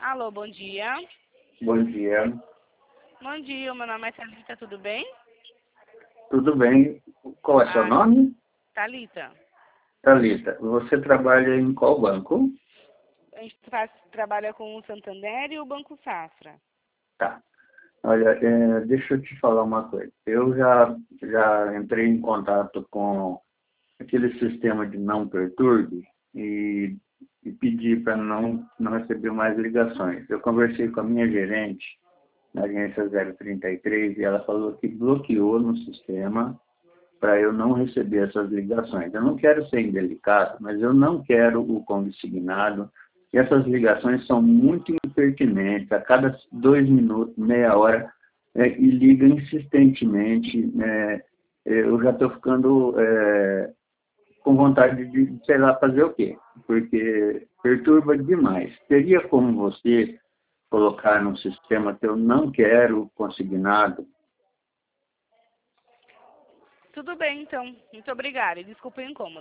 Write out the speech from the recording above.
Alô, bom dia. Bom dia. Bom dia, meu nome é Thalita, tudo bem? Tudo bem? Qual é seu nome? Thalita. Thalita, você trabalha em qual banco? A gente trabalha com o Santander e o Banco Safra. Tá. Olha, deixa eu te falar uma coisa. Eu já entrei em contato com aquele sistema de não perturbe e pedi para não receber mais ligações. Eu conversei com a minha gerente na agência 033 e ela falou que bloqueou no sistema para eu não receber essas ligações. Eu não quero ser indelicado, mas eu não quero o consignado. E essas ligações são muito impertinentes, a cada 2 minutos, meia hora, e liga insistentemente. Eu já estou ficando com vontade de, sei lá, fazer o quê? Porque perturba demais. Teria como você colocar no sistema que eu não quero consignado? Tudo bem, então. Muito obrigada. E desculpa o incômodo.